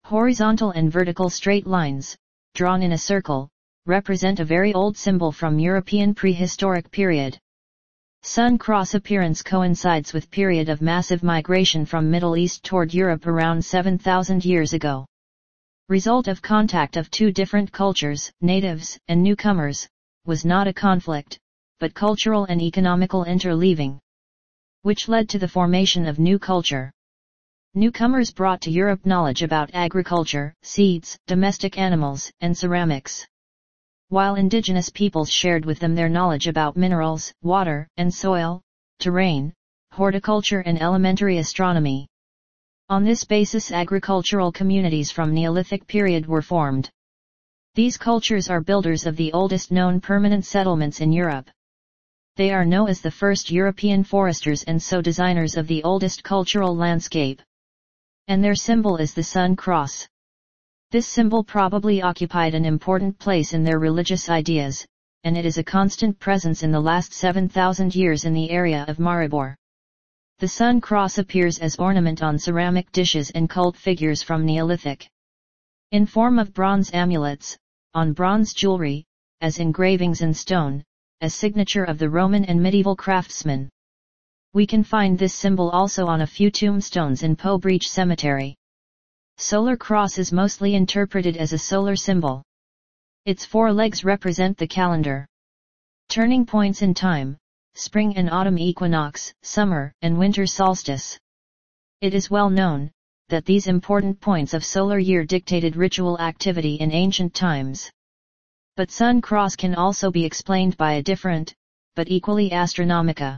Horizontal and vertical straight lines, drawn in a circle, represent a very old symbol from European prehistoric period. Sun cross appearance coincides with period of massive migration from Middle East toward Europe around 7,000 years ago. Result of contact of two different cultures, natives and newcomers, was not a conflict, but cultural and economical interleaving, which led to the formation of new culture. Newcomers brought to Europe knowledge about agriculture, seeds, domestic animals, and ceramics, while indigenous peoples shared with them their knowledge about minerals, water and soil, terrain, horticulture and elementary astronomy. On this basis agricultural communities from Neolithic period were formed. These cultures are builders of the oldest known permanent settlements in Europe. They are known as the first European foresters and so designers of the oldest cultural landscape. And their symbol is the sun cross. This symbol probably occupied an important place in their religious ideas, and it is a constant presence in the last 7,000 years in the area of Maribor. The sun cross appears as ornament on ceramic dishes and cult figures from Neolithic. In form of bronze amulets, on bronze jewelry, as engravings in stone, as signature of the Roman and medieval craftsmen. We can find this symbol also on a few tombstones in Poe Breach Cemetery. Solar cross is mostly interpreted as a solar symbol. Its four legs represent the calendar. Turning points in time, spring and autumn equinox, summer and winter solstice. It is well known that these important points of solar year dictated ritual activity in ancient times. But sun cross can also be explained by a different, but equally astronomical,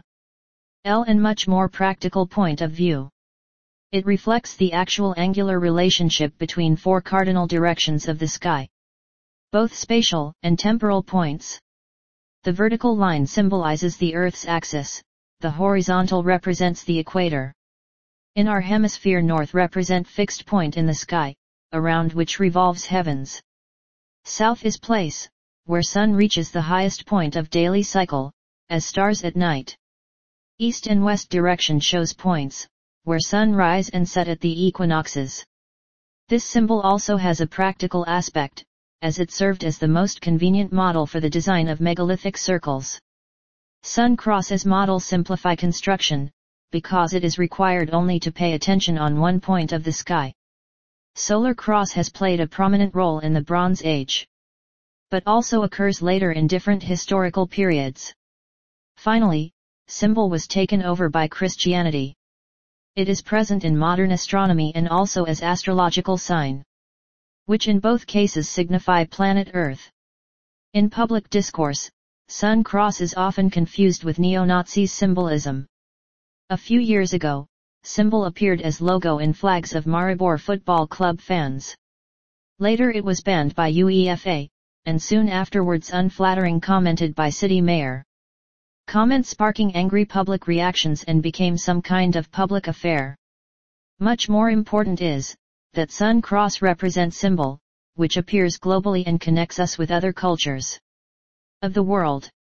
and much more practical point of view. It reflects the actual angular relationship between four cardinal directions of the sky, both spatial and temporal points. The vertical line symbolizes the Earth's axis, the horizontal represents the equator. In our hemisphere north represent fixed point in the sky, around which revolves heavens. South is place, where sun reaches the highest point of daily cycle, as stars at night. East and west direction shows points, where sun rise and set at the equinoxes. This symbol also has a practical aspect, as it served as the most convenient model for the design of megalithic circles. Sun cross as model simplify construction, because it is required only to pay attention on one point of the sky. Solar cross has played a prominent role in the Bronze Age, but also occurs later in different historical periods. Finally, symbol was taken over by Christianity. It is present in modern astronomy and also as astrological sign, which in both cases signify planet Earth. In public discourse, sun cross is often confused with neo-Nazi symbolism. A few years ago, symbol appeared as logo in flags of Maribor Football Club fans. Later it was banned by UEFA, and soon afterwards unflattering commented by city mayor. Comment sparking angry public reactions and became some kind of public affair. Much more important is, that sun cross represents symbol, which appears globally and connects us with other cultures of the world.